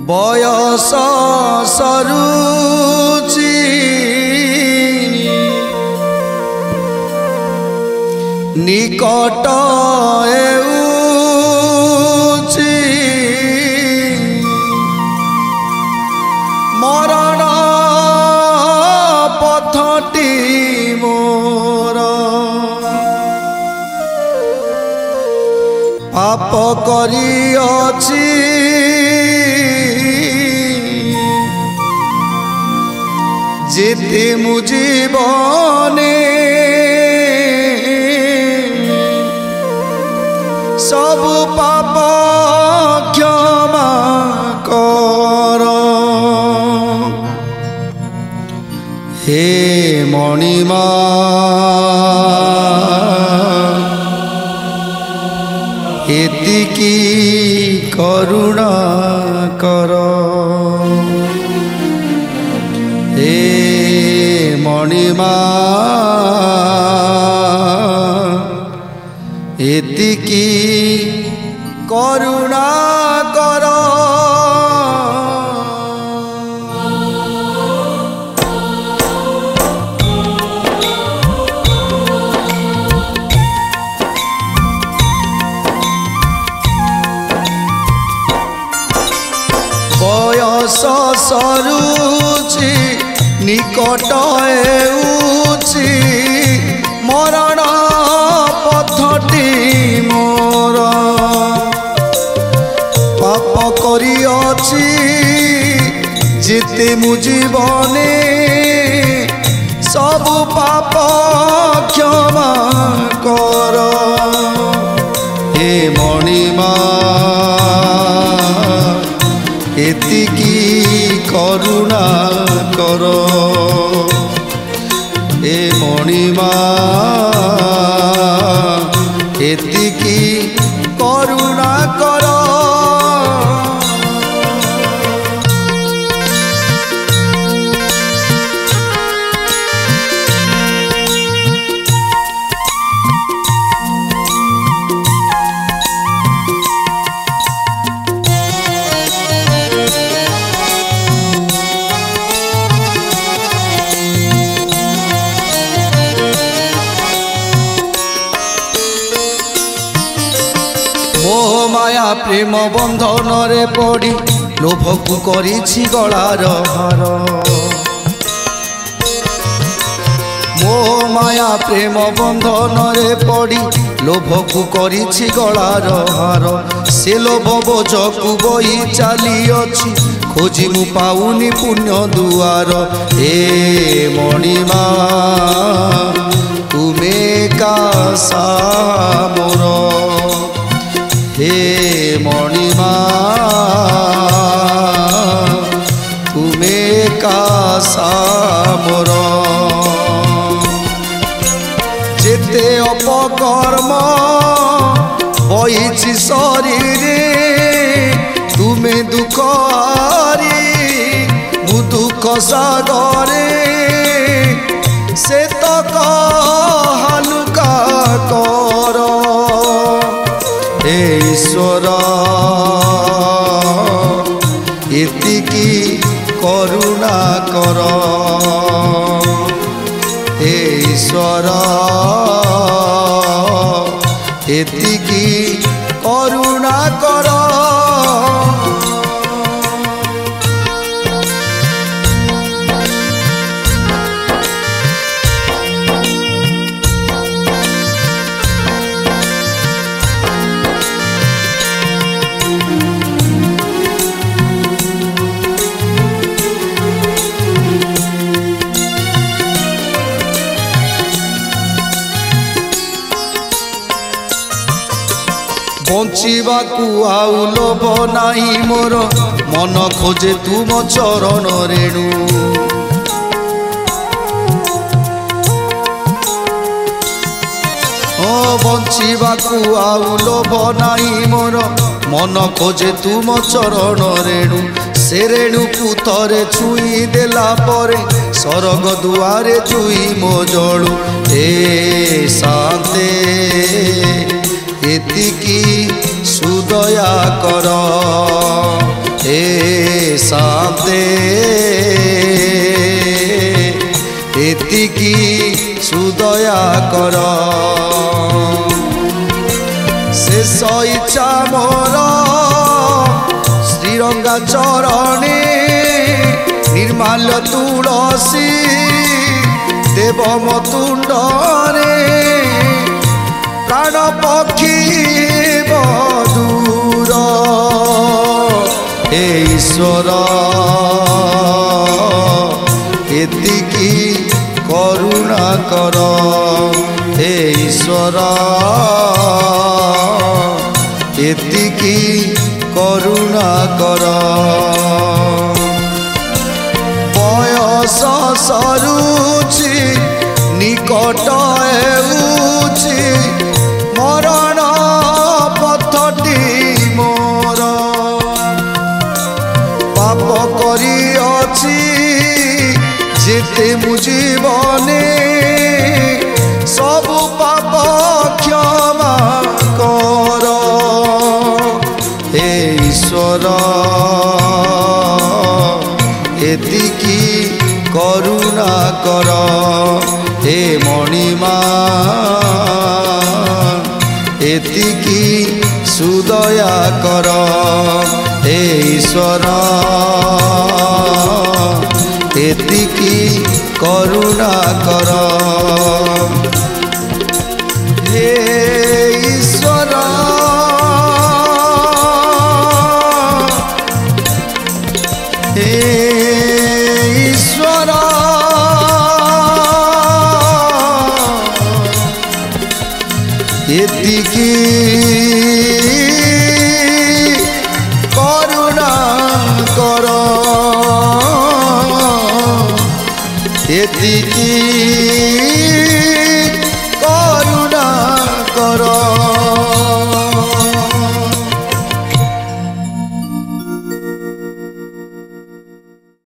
बयस सरुचि निकट हेउछि मरण पथटी मोर पाप करिअछि जेते मु जीवने सब पाप क्षमा कर। हे मणिमा एतिकी करुणा कर। हे मणिमा एतिकी करुणा कर। बयस सरुचि निकट हेउछि मरण पथटी मोर पाप करिअछि जेते मु जीवने सब पाप क्षमा कर। हे मणिमा एतिकी करुणा कर। हे मणिमा एतिकी करुणा कर। मोह माया प्रेम बंधन रे पड़ी लोभकु करिछि गलार हार। मोह माया प्रेम बंधन रे पड़ी लोभकु करिछि गलार हार। से लोभ बोझकु बही चलिअछि खोजी मु पाउनी पुण्य दुआर। हे मणिमा तुमे का मोर। हे मणिमा तुमे का मोर। जेते अपकर्म बहिछि शरीरे तुमे दुख हारी मु दुख सागरे से तक हालुका कर। हे ईश्वर एतिकी करुणा कर। हे ईश्वर एतिकी करुणा कर। बंचिबाकू आउ लोभ नाही मोर मन खोजे तुम चरण रेणु। ओ बंचिबाकू आउ लोभ नाही मोर मन खोजे तुम चरण रेणु। से रेणुकू थरे छुई देला परे सरग दुआरे जुई मो जळु। हे शांते एतिकी सुदया कर। हे इच्छा मोर श्रीरंगा चरणे निर्माल्य तुलसी देव मतुंडरे प्राण पक्षी बधूर हे ईश्वर एतिकी करुणा कर हे ईश्वर एतिकी करुणा कर बयस सरुची निकट हेउची मरण पथटी मोर पाप करी अछि जेते मु जीवने सबु पाप क्षमा कर हे ईश्वर एतिकी करुणा कर हे मणिमा एतिकी सुदया कर हे ईश्वर एतिकी करुणा कर हे ईश्वर हे ईश्वर एतिकी करुणा कर एतिकी